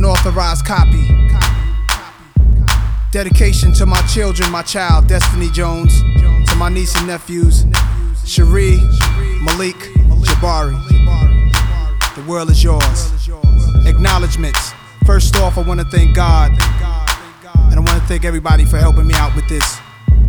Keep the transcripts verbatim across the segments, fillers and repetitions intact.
Unauthorized copy. Dedication to my children, my child, Destiny Jones. To my niece and nephews, Cherie, Malik, Jabari. The world is yours. Acknowledgements. First off, I want to thank God. And I want to thank everybody for helping me out with this.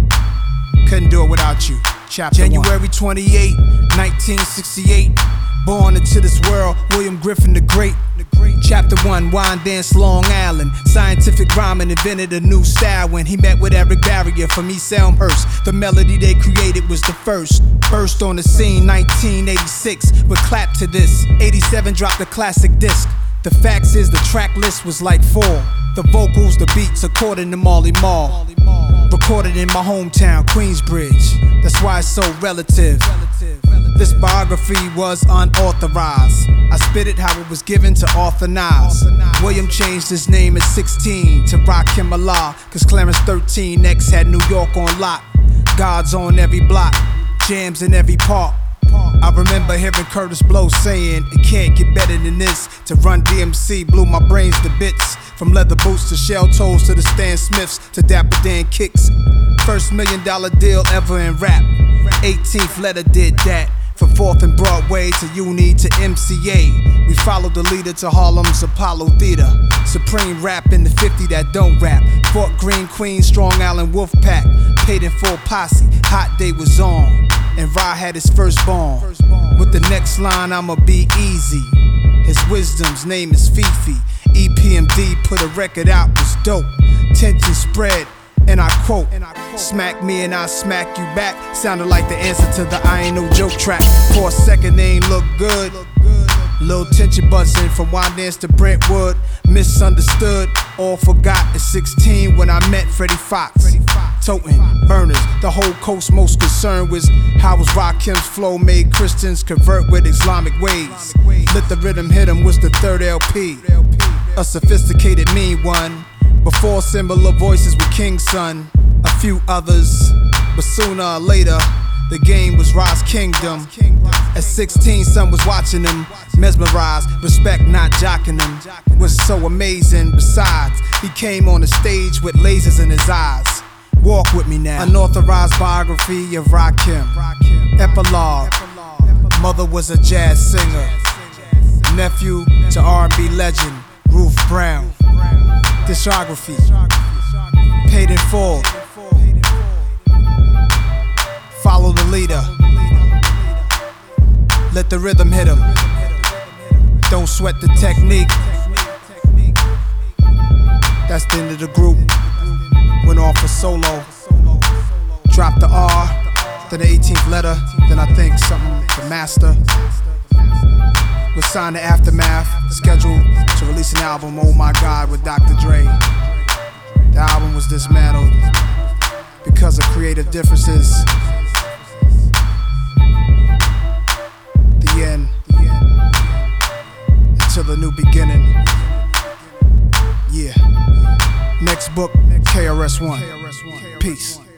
Couldn't do it without you. Chapter January twenty-eighth, nineteen sixty-eight. Born into this world, William Griffin the Great. Chapter one, Wine Dance, Long Island. Scientific rhyming invented a new style when he met with Eric Barrier from East Elmhurst. The melody they created was the first. Burst on the scene, nineteen eighty-six, but clap to this. eighty-seven dropped the classic disc. The facts is the track list was like four. The vocals, the beats, according to Marley Marl. Recorded in my hometown, Queensbridge. That's why it's so relative. This biography was unauthorized. I spit it how it was given to Arthur Nas. William changed his name at sixteen to Rakim Allah, cause Clarence thirteen X had New York on lock. God's on every block, jams in every park. I remember hearing Curtis Blow saying, it can't get better than this. To run D M C blew my brains to bits. From leather boots to shell toes to the Stan Smiths to Dapper Dan kicks. First million dollar deal ever in rap. eighteenth letter did that. From fourth and Broadway to Uni to M C A. We followed the leader to Harlem's Apollo Theater. Supreme rap in the fifty that don't rap. Fort Greene, Queens, Strong Island, Wolfpack. Paid in full posse, Hot Day was on. And Ra had his firstborn. With the next line, I'ma be easy. His wisdom's name is Fifi. E P M D put a record out, was dope. Tension spread, and I quote, smack me and I smack you back. Sounded like the answer to the I Ain't No Joke track. For a second they ain't look good. Little tension buzzing from Wine Dance to Brentwood. Misunderstood, all forgot at sixteen when I met Freddie Fox. Toting burners, the whole coast most concerned was how was Rakim's flow made Christians convert with Islamic ways. Let the rhythm hit 'em was the third L P. A sophisticated mean one. Before similar voices with King's Son, a few others, but sooner or later, the game was Ra's Kingdom. At sixteen, son was watching him, mesmerized, respect not jocking him. Was so amazing, besides, he came on the stage with lasers in his eyes. Walk with me now. Unauthorized biography of Rakim. Epilogue. Mother was a jazz singer. Nephew to R and B legend, Ruth Brown. Discography. Paid in full. Follow the leader. Let the rhythm hit him. Don't sweat the technique. That's the end of the group. Went off a solo. Dropped the R, then the eighteenth letter, then I think something to master. Was signed to Aftermath, scheduled to release an album, Oh My God, with Doctor Dre. The album was dismantled because of creative differences. The end, until the new beginning. Yeah. Next book, K R S One. Peace.